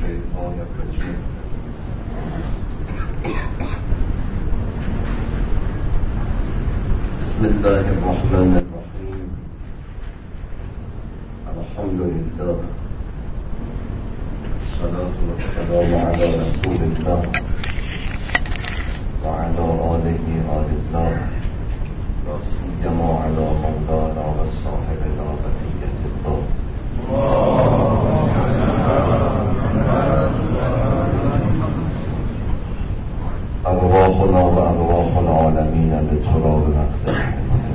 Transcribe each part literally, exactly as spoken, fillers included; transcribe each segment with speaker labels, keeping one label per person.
Speaker 1: الشيطان الرجيم بسم الله الرحمن الرحيم الحمد لله الصلاة والسلام على رسول الله وعلى آله آل الله لا سيما على مولانا وصاحبنا بقية الله أرواحنا وأرواح العالمين لتراب نقدم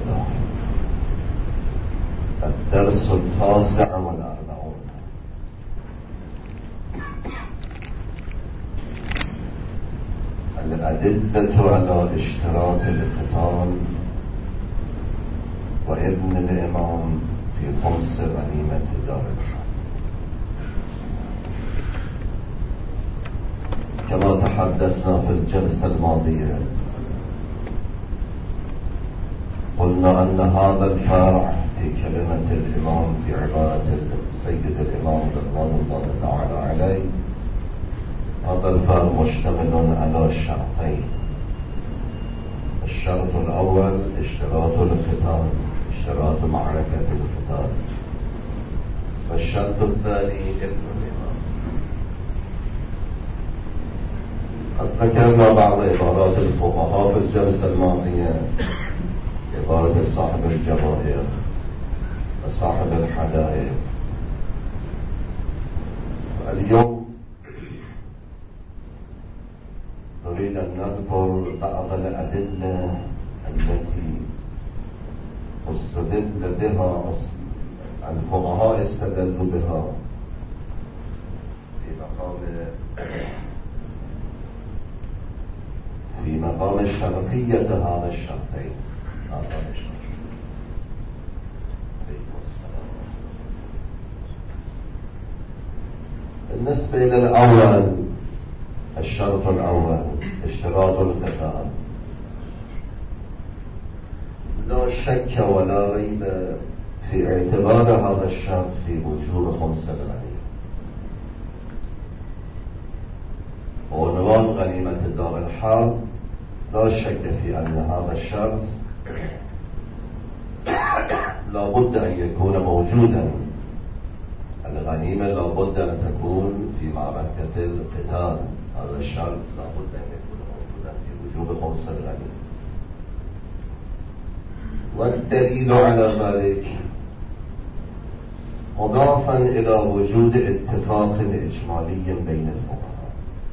Speaker 1: الدرس التاسع والأربعون الأدلة على اشتراط القتال وابن الإمام في خمس غنيمة دار الحرب. كما تحدثنا في الجلسة الماضية قلنا أن هذا الفرع في كلمة الإمام في عبارة السيد الإمام رضوان الله تعالى عليه، هذا الفرع مشتمل على شرطين. الشرط الأول اشتراط القتال، اشتراط معركة القتال، والشرط الثاني ابن الإمام. قد ذكرنا بعض عبارات الفقهاء في الجلسة الماضية، عبارة صاحب الجواهر وصاحب الحدائق. اليوم نريد أن نذكر بعض الأدلة التي استدل بها الفقهاء استدلوا بها في مقام في مقام شرطية هذا الشرطين. هذا الشرط بالنسبة إلى الأول، الشرط الأول اشتراط القتال، لا شك ولا ريب في اعتبار هذا الشرط في وجوب خمس غنيمة. وعنوان غنيمة دار الحرب لا شك في أن هذا الشرط لا بد أن يكون موجودا. الغنيمة لا بد أن تكون في معركة القتال، هذا الشرط لا بد أن يكون موجودا في وجوب خمس الغنيمة. والدليل على ذلك مضافا إلى وجود اتفاق إجمالي بين الفقهاء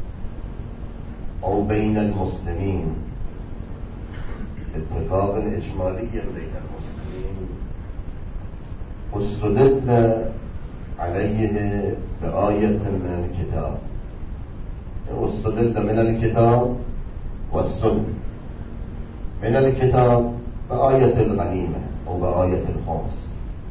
Speaker 1: أو بين المسلمين، اتفاق إجمالي بين المسلمين استدل عليه بآية من الكتاب، استدل من الكتاب والسنة. من الكتاب بآية الغنيمة أو بآية الخمس،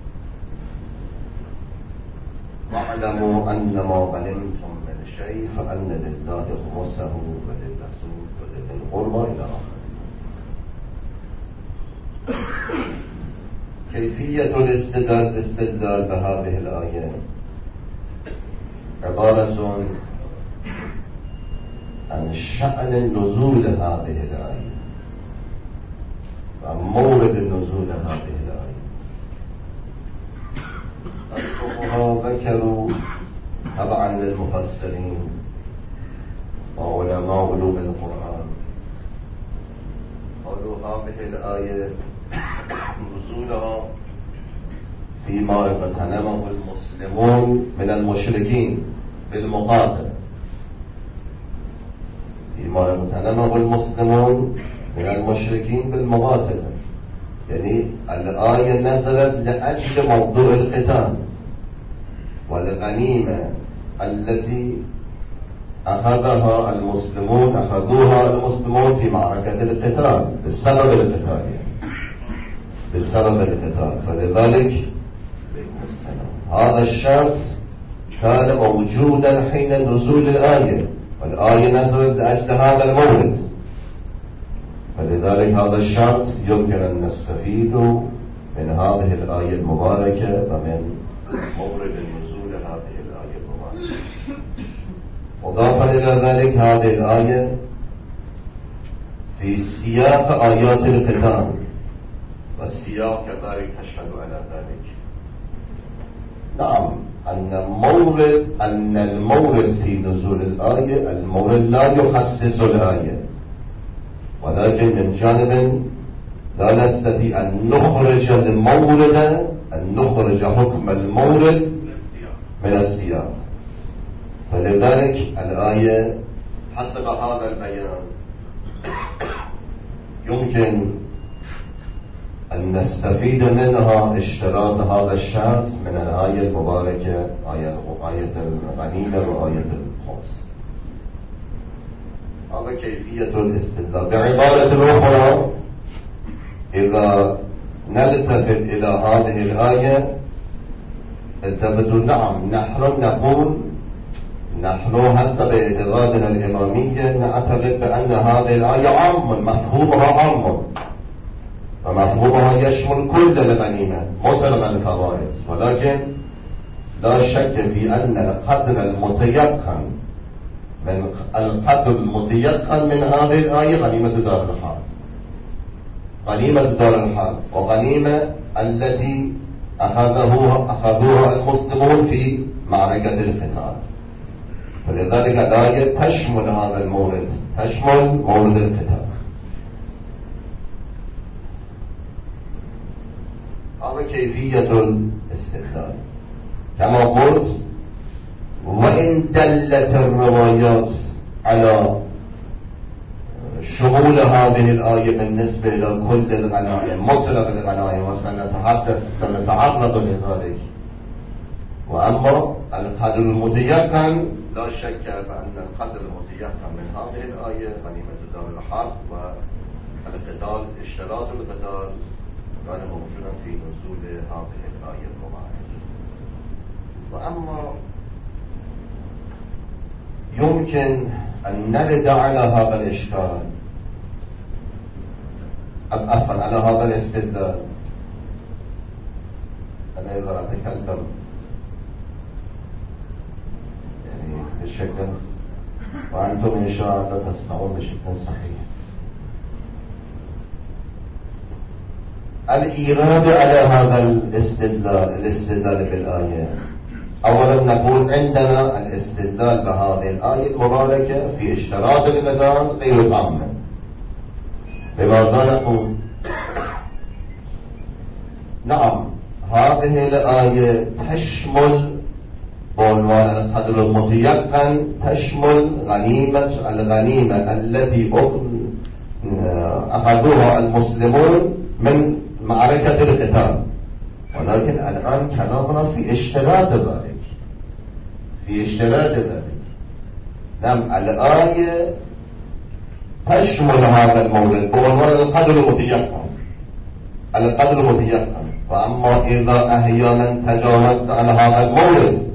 Speaker 1: واعلموا أن ما غنمتم من شيء فأن لله خمسه وللرسول ولذي القربى إلى آخره. كيفية الاستدلال بهذه الآية عبارة عن شأن نزول هذه الآية ومورد النزول هذه الآية. الفقهاء ذكروا تبعا للمفسرين وعلماء علوم القرآن، قالوا هذه الآية نزولها فيما اغتنمه المسلمون من المشركين بالمقاتل، فيما اغتنمه المسلمون من المشركين بالمقاتل. يعني الآية نزلت لأجل موضوع القتال والغنيمة التي أخذها المسلمون أخذوها المسلمون في معركة القتال بسبب القتال، يعني بسبب القتال. فلذلك هذا الشرط كان موجودا حين نزول الآية، والآية نزلت لأجل هذا المورد. فلذلك هذا الشرط يمكن أن نستفيد من هذه الآية المباركة ومن مورد النزول هذه الآية المباركة. مضافا إلى ذلك هذه الآية في سياق آيات القتال، والسياق كذلك تشهد على ذلك. نعم، أن مورد أن المورد في نزول الآية المورد لا يخصص الآية، ولكن من جانب لا نستطيع أن نخرج المورد أن نخرج حكم المورد من السياق. فلذلك الآية حسب هذا البيان يمكن أن نستفيد منها اشتراط هذا الشرط من الآية المباركة، آية الغنيمة وآية الخمس. هذا كيفية الاستدلال. بعبارة أخرى، إذا نلتفت إلى هذه الآية التفتوا، نعم نحن نقول، نحن حسب اعتقادنا الإمامية نعتقد بأن هذه الآية عام، مفهومها عام، ومفهومها يشمل كل الغنيمة مطلق الفوائد، ولكن لا شك في أن القدر المتيقن من القدر المتيقن من هذه الآية غنيمة دار الحرب، غنيمة دار الحرب، وغنيمة التي أخذوها أخذوها المسلمون في معركة القتال. فلذلك الآية تشمل هذا المورد، تشمل مورد القتال. هذا كيفية الاستدلال. كما قلت، وإن دلت الروايات على شمول هذه الآية بالنسبة إلى كل الغنائم مطلق الغنائم، وسنتحدث سنتعرض لذلك، وأما القدر المتيقن لا شك بأن القدر المتيقن من هذه الآية غنيمة دار الحرب، والقتال اشتراط القتال كان موجودا في نزول هذه الآية المباركة. وأما يمكن أن نرد على هذا الإشكال، عفوا على هذا الاستدلال. أنا إذا أتكلم يعني بشكل وأنتم إن شاء الله تسمعون بشكل صحيح، الإيراد على هذا الاستدلال الاستدلال بالآية. أولا نقول عندنا الاستدلال بهذه الآية المباركة في اشتراط القتال غير عام. لماذا نقول؟ نعم، هذه الآية تشمل بعنوان القدر المتيقن، تشمل غنيمة الغنيمة التي أخذوها المسلمون من معركة القتال، ولكن الآن كلامنا في اشتراط ذلك، في اشتراط ذلك. نعم، الآية تشمل هذا المورد بعنوان القدر المتيقن، القدر المتيقن. وأما إذا أحيانا تجاوزت عن هذا المورد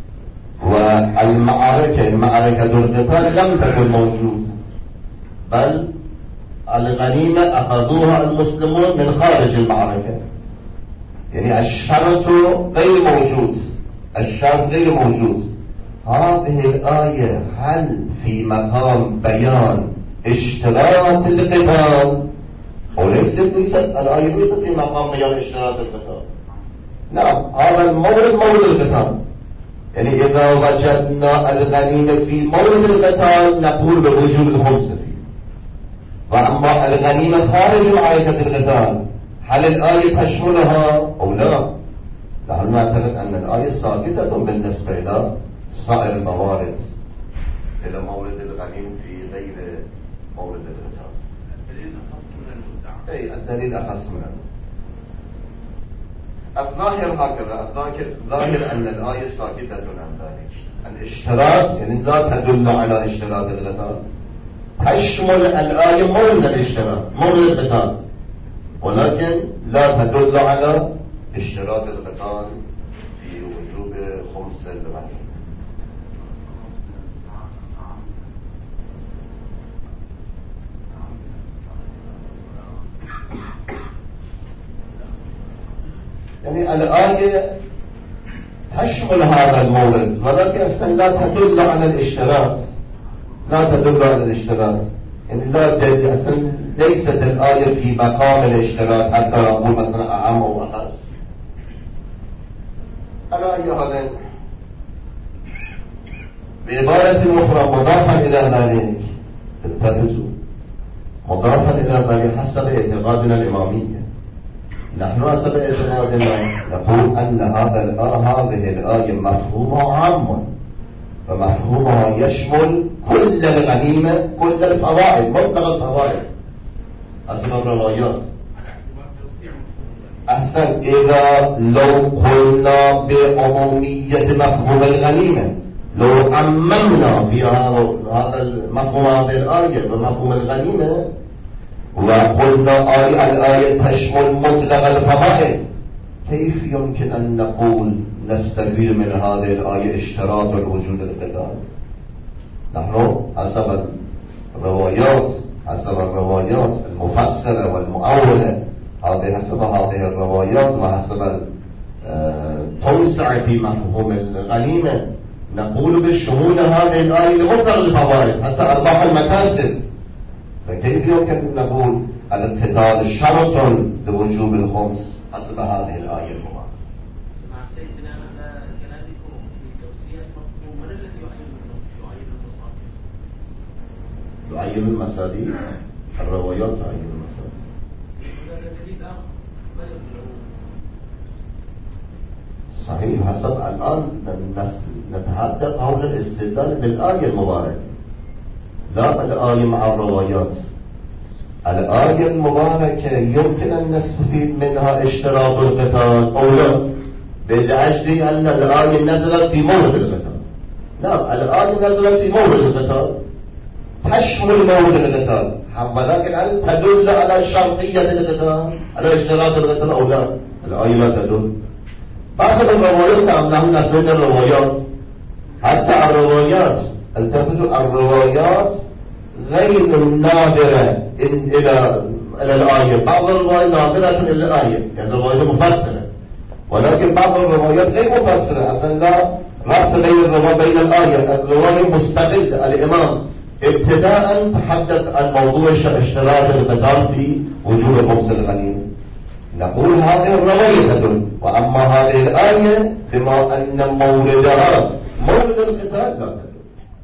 Speaker 1: والمعركة معركة القتال لم تكن موجودة، بل الغنيمة أخذوها المسلمون من خارج المعركة، يعني الشرط غير موجود، الشرط غير موجود. هذه الآية هل في مقام بيان اشتراط القتال؟ وليست ليست الآية ليست في مقام بيان اشتراط القتال. نعم، هذا المورد مورد القتال، يعني إذا وجدنا الغنيمة في مورد القتال نقول بوجوب الخمس فيه. وأما الغنيمة خارج معركة القتال هل الآية تشملها أو لا؟ نحن نعتقد أن الآية ثابتة بالنسبة إلى سائر الموارد، إلى مورد الغنيم في غير مورد القتال. الدليل أخص من المدعى. أي الدليل أخص من المدعى. الظاهر هكذا، الظاهر أن الآية ساكتة عن ذلك. الاشتراط يعني لا تدل على اشتراط القتال، تشمل الآية مورد الاشتراط مورد القتال، ولكن لا تدل على اشتراط القتال في وجوب خمس الغنيمة. يعني الآية تشمل هذا المورد، ولكن أصلا لا تدل على الاشتراط، لا تدل على الاشتراط، يعني لا تدل أصلا، ليست الآية في مقام الاشتراط حتى أقول مثلا أعم أو أخص. على أي حال بعبارة أخرى مضافا إلى ذلك، التفتوا مضافا إلى ذلك حسب اعتقادنا الإمامية. نحن حسب اعتقادنا نقول أن هذا هذه الآية مفهومها عام، ومفهومها يشمل كل الغنيمة، كل الفوائد، مطلق الفوائد حسب الروايات. أحسن، إذا لو قلنا بعمومية مفهوم الغنيمة، لو عممنا في هذا المفهوم هذه الآية بمفهوم الغنيمة وقلنا آية الآية تشمل مطلق الفوائد، كيف يمكن أن نقول نستفيد من هذه الآية اشتراط الوجود القتال؟ نحن حسب الروايات حسب الروايات المفسرة والمؤولة، هذه حسب هذه الروايات وحسب توسع في مفهوم الغنيمة، نقول بالشمول هذه الآية لمطلق الفوائد حتى أرباح المكاسب. فكيف يمكن أن نقول القتال شرط لوجوب الخمس حسب هذه الآية المباركة؟
Speaker 2: مع سيدنا على كلامكم في توسيع المفهوم، من الذي يعين المصادر؟
Speaker 1: يعين المصادر، الروايات تعين المصادر. صحيح، حسب الآن نتحدث حول الاستدلال بالآية المباركة، لا الآية مع الروايات. الآية المباركة يمكن أن نستفيد منها اشتراط القتال أو لا، بالعجل أن الآية نزلت في مورد القتال. نعم، الآية نزلت في مورد القتال، تشمل مورد القتال، ولكن هل تدل على شرطية القتال، على اشتراط القتال أو لا؟ الآية لا تدل. بعض الروايات نحن نسمع الروايات، حتى الروايات التفتوا الروايات غير النادرة إلى إلى الآية، بعض الروايات نادرة إلى الآية، يعني الروايات مفسرة، ولكن بعض الروايات غير مفسرة، أصلا لا ربط بين الرواية بين الآية، الرواية مستقلة. الإمام ابتداء تحدث عن موضوع اشتراط القتال في وجوب خمس الغنيمة، نقول هذه الرواية تدل، وأما هذه الآية بما أن موردها مورد القتال لا تدل.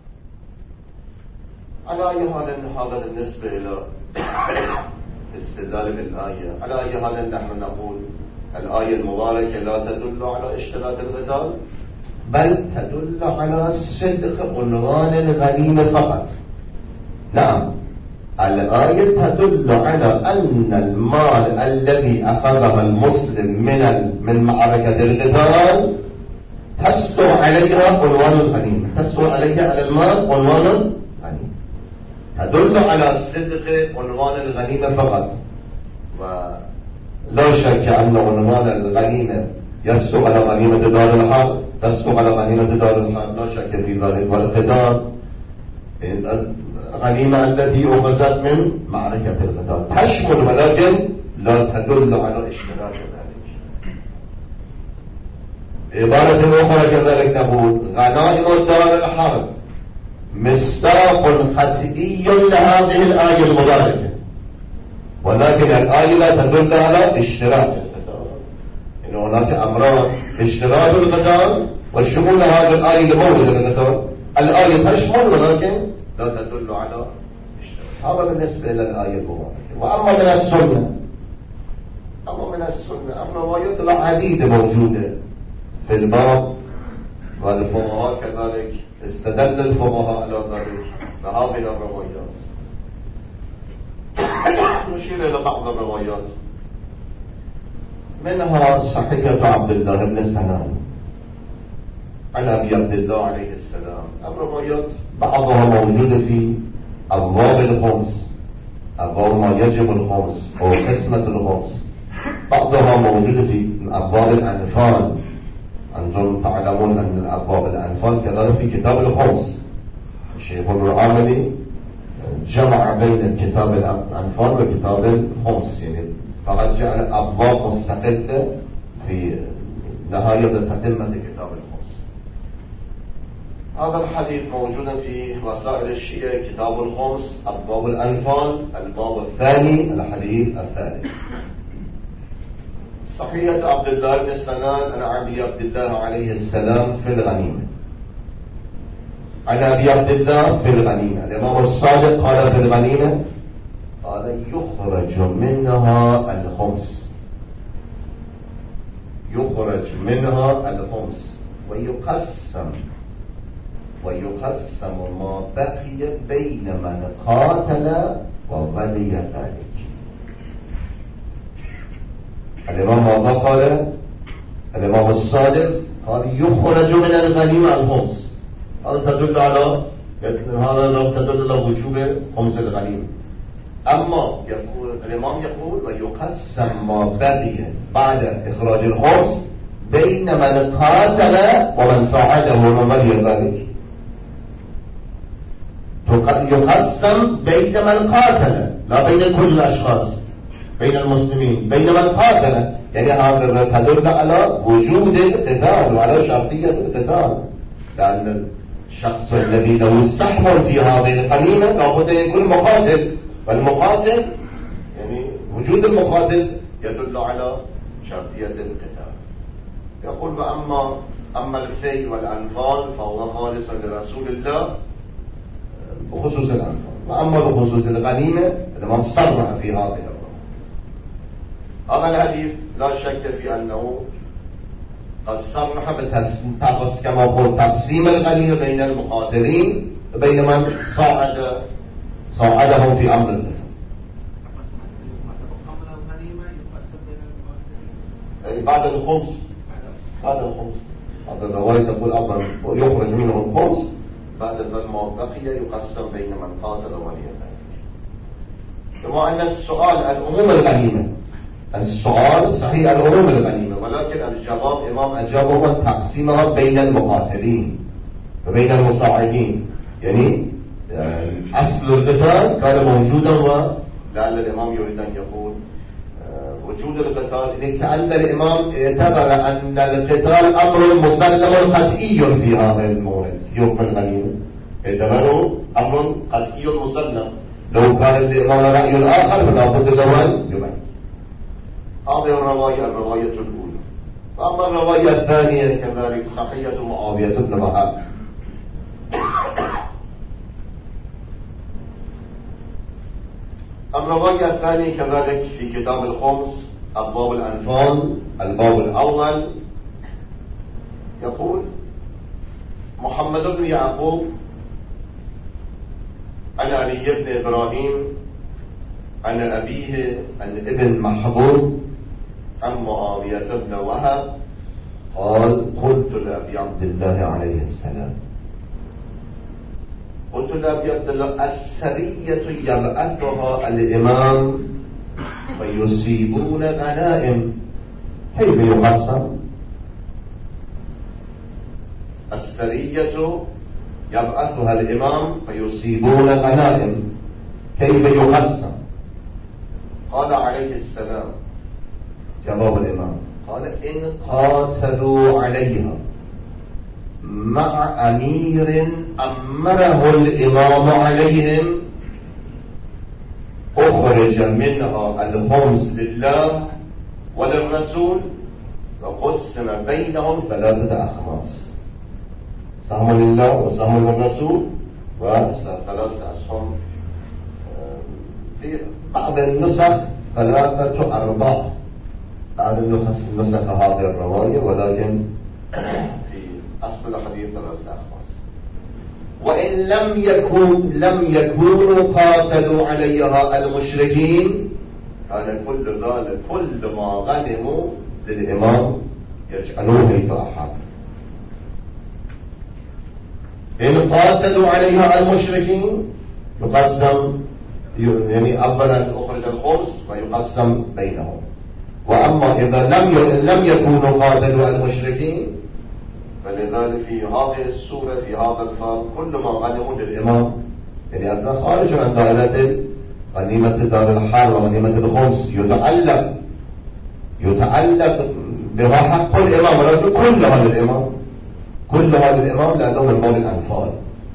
Speaker 1: على أي حال هذا بالنسبة إلى استدلال بالآية. على أي حال نحن نقول الآية المباركة لا تدل على اشتراط القتال، بل تدل على صدق عنوان الغنيمة فقط. نعم، الآية تدل على أن المال الذي أخذه المسلم من من معركة القتال تسطر عليها عنوان الغنيمة، تسطر عليها على المال عنوان الغنيمة، تدل على صدق عنوان الغنيمة فقط. ولا شك أن عنوان الغنيمة يسطر على غنيمة دار الحرب، تسطر على غنيمة دار الحرب، لا شك في ذلك. والقتال الغنيمة التي أخذت من معركة القتال تشمل، ولكن لا تدل على اشتراك ذلك. بعبارة أخرى كذلك نقول غنائم دار الحرب مصداق قطعي لهذه الآية المباركة، ولكن الآية لا تدل على اشتراك القتال، إن هناك أمران: اشتراك القتال وشمول هذه الآية لمورد القتال. الآية تشمل ولكن لا تدل على اشتراك. هذا بالنسبة إلى الآية المباركة. وأما من السنة، أما من السنة الروايات العديدة موجودة في الباب، والفقهاء كذلك استدل الفقهاء على ذلك بهذه الروايات. نشير إلى بعض الروايات، منها صحيحة عبد الله بن سلام عن أبي عبد الله عليه السلام. الروايات بعضها موجودة في أبواب الخمس، أبواب ما يجب الخمس أو قسمة الخمس، بعضها موجودة في أبواب الأنفال. أنتم تعلمون أن أبواب الأنفال كذلك في كتاب الخمس. الشيخ الرعاملي جمع بين كتاب الأنفال وكتاب الخمس، يعني فقد جعل أبواب مستقلة في نهاية تتمة كتاب الخمس. هذا الحديث موجود في رسائل الشيعة كتاب الخمس أبواب الأنفال الباب الثاني الحديث الثالث. صحية عبد الله بن سنان عن أبي عبد الله عليه السلام في الغنيمة. عن أبي عبد الله في الغنيمة الإمام الصادق قال في الغنيمة قال يخرج منها الخمس، يخرج منها الخمس ويقسم ويقسم ما بقي بين من قاتل وولي ذلك. الإمام ماذا قال؟ الإمام الصادق قال يخرج من الغنيمة الخمس. هذا تدل على هذا لو تدل على وجوب خمس الغنيمة. أما يقول الإمام يقول ويقسم ما بقي بعد إخراج الخمس بين من قاتل ومن ساعده وولي ذلك. يقسم بين من قاتل لا بين كل الأشخاص، بين المسلمين، بين من قاتل، يعني هذا تدل على وجود القتال وعلى شرطية القتال، لأن الشخص الذي له السهم في هذه الغنيمة لابد يكون مقاتل، والمقاتل يعني وجود المقاتل يدل على شرطية القتال. يقول وأما أما الفيء والأنفال فهو خالص لرسول الله بخصوص الأنفال، وأما بخصوص الغنيمة الإمام صرح في هذه الأمر. هذا الحديث لا شك في أنه قد صرح بتقسيم كما قلت تقسيم الغنيمة بين المقاتلين وبين من صاعد صاعدهم في أمر الله. يعني بعد الخمس، بعد الخمس هذا الرواية تقول أمر يخرج منه الخمس بعد ما بقي يقسم بين من قاتل وولي ذلك. كما أن السؤال الأموم الغنيمة، السؤال صحيح الأموم الغنيمة، ولكن الجواب إمام أجابه هو تقسيمها بين المقاتلين وبين المساعدين. يعني أصل القتال كان موجودا، ولعل الإمام يريد أن يقول وجود القتال كأن الإمام اعتبر أن القتال أمر مسلم قطعي في هذا المورد في حكم الغنيمة، اعتبره أمر قطعي مسلم. لو كان الإمام رأي آخر فلا بد له أن يبين. هذه الرواية الرواية الأولى. وأما الرواية الثانية كذلك صحية معاوية بن وهب. الرواية الثانية كذلك في كتاب الخمس أبواب الأنفال الباب الأول يقول محمد بن يعقوب عن علي بن إبراهيم عن أبيه عن ابن محبوب عن معاوية بن وهب قال قلت لأبي عبد الله عليه السلام قلت لأبي عبد الله السرية يبعثها الإمام فيصيبون غنائم كيف يقسم؟ السرية يبعثها الإمام فيصيبون غنائم كيف يقسم؟ قال عليه السلام جواب الإمام قال إن قاتلوا عليها مع أمير أمره الإمام عليهم أخرج منها الخمس لله وللرسول وقسم بينهم ثلاثة أخماس، سهم لله وسهم للرسول وثلاثة أسهم. في بعض النسخ ثلاثة أرباع بعض النسخ هذه الرواية، ولكن في أصل الحديث ثلاثة أخماس. وإن لم يكون لم يكونوا قاتلوا عليها المشركين كان كل ذلك كل ما غنموا للإمام يجعلوه حيث أحب. إن قاتلوا عليها المشركين يقسم، يعني أولا أخرج الخمس ويقسم بينهم. وأما إذا لم لم يكونوا قاتلوا المشركين فلذلك في هذه السورة في هذا الفرق كل ما غنموا للإمام، يعني أنت خارج عن دائرة غنيمة دار الحرب وغنيمة الخمس، يتعلق يتعلق لها حق الإمام، ولكن كل هذا الإمام كل هذا الإمام لأنه من باب الأنفال.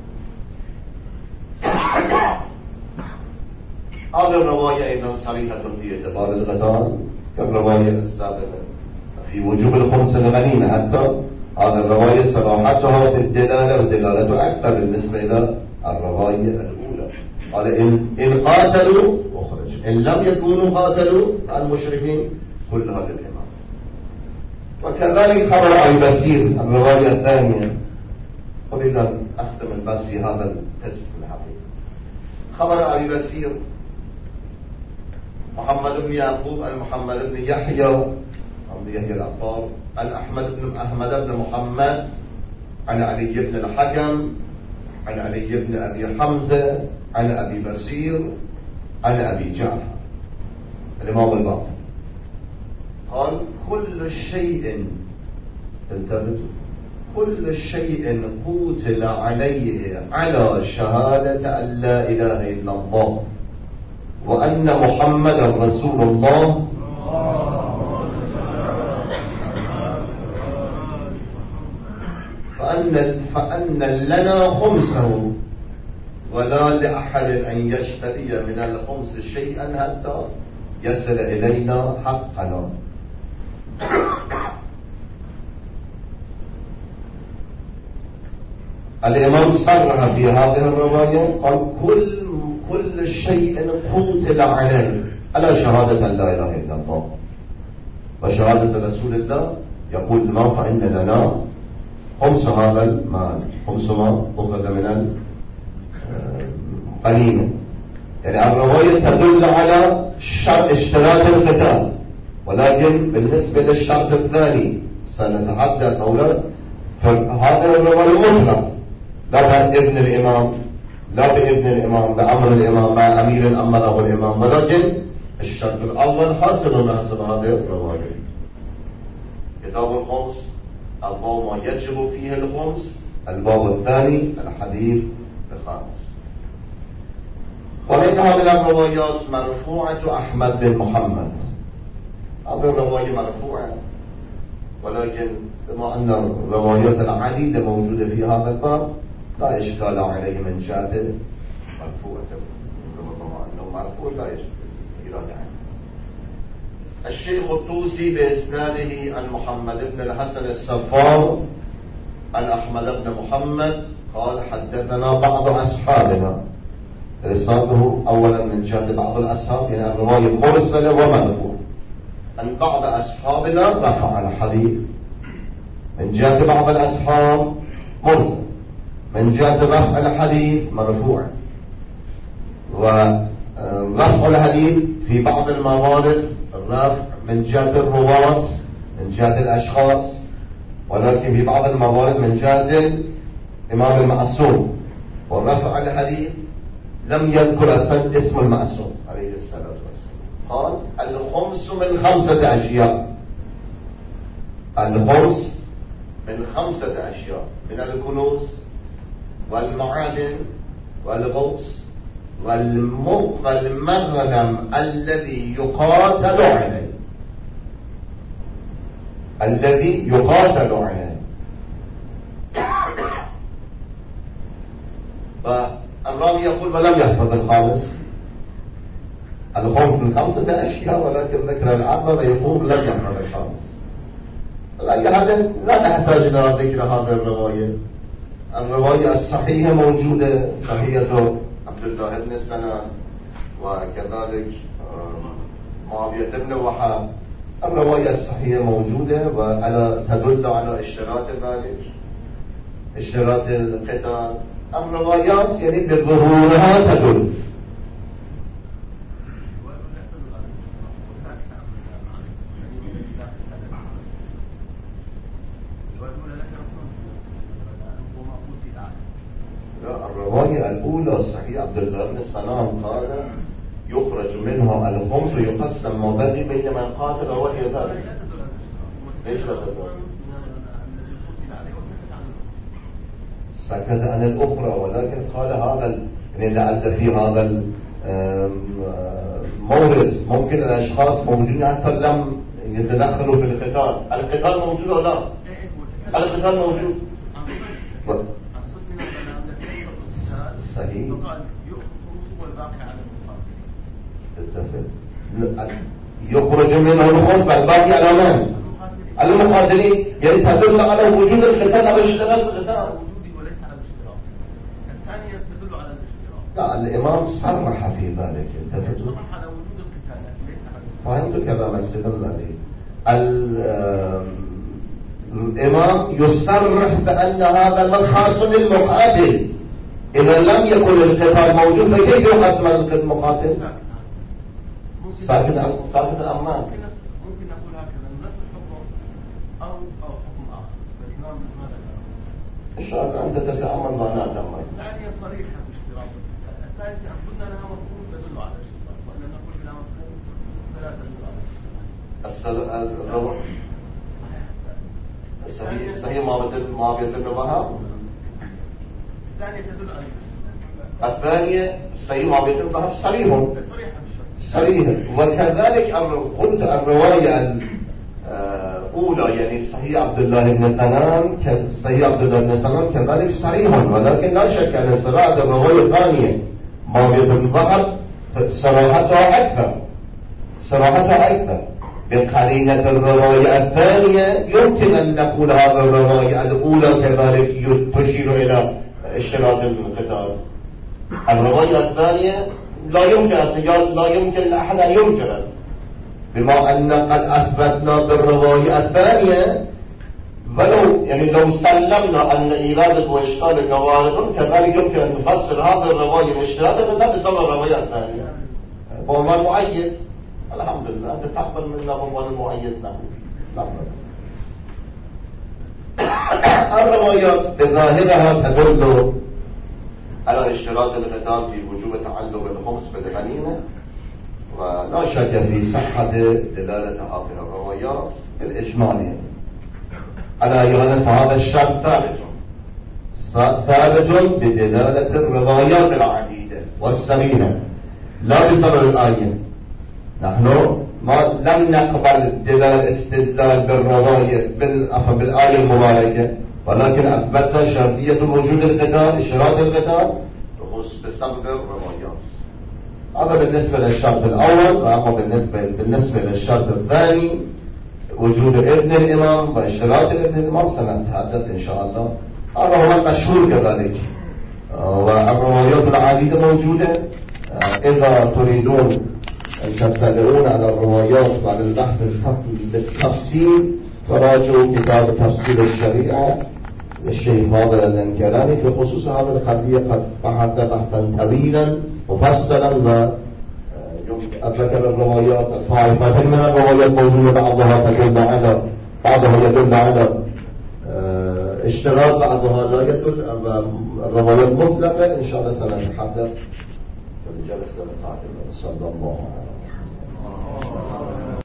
Speaker 1: هذه الرواية أيضا صريحة في اعتبار القتال كالرواية السابقة في وجوب الخمس الغنيمة، حتى هذه الرواية صراحتها في الدلالة والدلالة أكثر بالنسبة إلى الرواية الأولى. قال إن, إن قاتلوا أخرج، إن لم يكونوا قاتلوا المشركين كل هذا الإمام. وكذلك خبر أبي بصير الرواية الثانية، قبل أن أختم البحث في هذا القسم الحقيقي. خبر أبي بصير محمد بن يعقوب عن محمد بن يحيى عن يحيى العطار عن أحمد بن أحمد بن محمد عن علي بن الحكم عن علي بن أبي حمزة عن أبي بصير عن أبي جعفر الإمام الباقر قال كل شيء انتبهوا كل شيء قتل عليه على شهادة أن لا إله إلا الله وأن محمد رسول الله فأن, فأن لنا خمسه ولا لأحد أن يشتري من الخمس شيئا حتى يصل إلينا حقنا. الإمام صرح في هذه الرواية قال كل كل شيء قتل عليه على شهادة أن لا إله إلا الله وشهادة رسول الله. يقول الإمام فإن لنا خمس هذا المال، خمس ما أخذ من الغنيمة. يعني الرواية تدل على شرط اشتراط القتال، ولكن بالنسبة للشرط الثاني سنتحدث أولا. فهذا الرواية مطلق لا بإذن الإمام لا بإذن الإمام بأمر الإمام مع أمير أمره الإمام، ولكن الشرط الأول حاصل حسب هذه الرواية. كتاب الخمس الباب ما يجب فيه الخمس، الباب الثاني الحديث الخامس. ومنها من الروايات مرفوعة أحمد بن محمد. هذه الرواية مرفوعة، ولكن بما أن الروايات العديدة موجودة في هذا الباب لا إشكال عليه من جهة مرفوعة، بما أنه مرفوع لا إشكال عليه. الشيخ الطوسي بإسناده عن محمد بن الحسن الصفار عن أحمد بن محمد قال حدثنا بعض أصحابنا. إرساله أولا من جهة بعض الأصحاب، يعني الرواية مرسلة ومرفوع. أن بعض أصحابنا رفع الحديث، من جهة بعض الأصحاب مرسل، من جهة رفع الحديث مرفوع. ورفع الحديث في بعض الموارد الرفع من جهة الرواة من جهة الأشخاص، ولكن في بعض الموارد من جهة الإمام المعصوم. والرفع الحديث لم يذكر أصلا اسم المعصوم عليه الصلاة والسلام. قال الخمس من خمسة أشياء، الخمس من خمسة أشياء، من الكنوز والمعادن والغوص والمغنم الذي يقاتل عليه الذي يقاتل عليه. فالراوي يقول ولم يحفظ الخامس. الخمس من خمسة أشياء، ولكن ذكر الأربعة يقول لم يحفظ الخامس. لكن هذا لا نحتاج إلى ذكر هذه الرواية. الرواية الصحيحة موجودة، صحيحة عبد الله بن سنان وكذلك معاوية بن وهب. الرواية الصحيحة موجودة وعلى تدل على اشتراط ذلك، اشتراط القتال. الروايات يعني بظهورها تدل. الرواية الأولى صحيح عبد الله بن سلام قال يخرج منها الخمس ويقسم مبادئ بين من قاتل وهي ذلك. ليش لا تزال؟ سكت عن الأخرى، ولكن قال هذا يعني لعل في هذا المورد ممكن الأشخاص موجودين حتى لم يتدخلوا في القتال. القتال موجود ولا لا؟ القتال موجود. صحيح. يخرج منه الخوف والباقي على من؟ المقاتلين. يعني تدل على وجود القتال او الاشتراك في القتال.
Speaker 2: الثانية تدل على الاشتراك.
Speaker 1: لا الإمام صرح في ذلك. التفتوا.
Speaker 2: صرح على وجود القتال ليس
Speaker 1: فهمت كلام السيد الذي الإمام يصرح بأن هذا من خاص للمقاتل. إذا لم يكن القتال موجود فكيف يقسم المقاتل؟ ساكن ساكن الأمان.
Speaker 2: ممكن نقول هكذا نفس الحكم أو أو حكم آخر. الإمام ماذا قال؟
Speaker 1: إن شاء الله أنت تتأمل ما نتأمل.
Speaker 2: الثانية صريحة باشتراط القتال. الثالثة قلنا لها مفهوم تدل على الاشتراك وأن نقول بلا مفهوم فلا تدل على الاشتراك.
Speaker 1: الروح صحيح صحيح ما بتل ما بيتم بها.
Speaker 2: الثانية تدل على الاشتراك.
Speaker 1: الثانية صحيح ما بيتم بها صريح. صريح. وكذلك قلت الرواية الأولى يعني صحيح عبد الله بن سلام صحيح عبد الله بن سلام كذلك صريح، ولكن لا شك أن صراحة الرواية الثانية ما بيتم بها صراحتها أكثر صراحتها أكثر. بقرينة الرواية الثانية يمكن أن نقول هذا الرواية الأولى كذلك تشير إلى اشتراط القتال. الرواية الثانية لا يمكن لا يمكن لأحد أن ينكر، بما أن قد أثبتنا بالرواية الثانية ولو يعني لو سلمنا أن إرادة وإشكال قوارض كذلك يمكن أن نفسر هذه الرواية الاشتراط بسبب الرواية الثانية. وما المؤيد الحمد لله أنت تقبل منا وما المؤيد نحن نحن الروايات بظاهرها تدل على اشتراط القتال في وجوب تعلق الخمس بالغنيمة، ولا شك في صحة دلالة هذه الروايات بالإجمال. على أيها فهذا الشرط ثابت ثابت بدلالة الروايات العديدة والسمينة لا بسبب الآية. نحن ما لم نقبل دلالة استدلال بالرواية بالآية المباركة، ولكن أثبتنا شرطية وجود القتال اشتراط القتال بسبب الروايات. هذا بالنسبة للشرط الأول. وأما بالنسبة بالنسبة للشرط الثاني وجود ابن الإمام واشتراط ابن الإمام سنتحدث إن شاء الله. هذا هو المشهور كذلك، والروايات العديدة موجودة. إذا تريدون أن تطلعون على الروايات وعلى البحث بالتفصيل فراجعوا كتاب تفصيل الشريعة للشيخ فاضل الانكراني في خصوص هذه القضية. قد بحث بحثا طويلا مفصلا وذكر الروايات الطائفة من الروايات موجودة، بعضها تدل على بعضها يدل على اشتراط، بعضها لا يدل. الروايات مطلقة إن شاء الله سنتحدث في الجلسة القادمة. صلى الله عليه وسلم.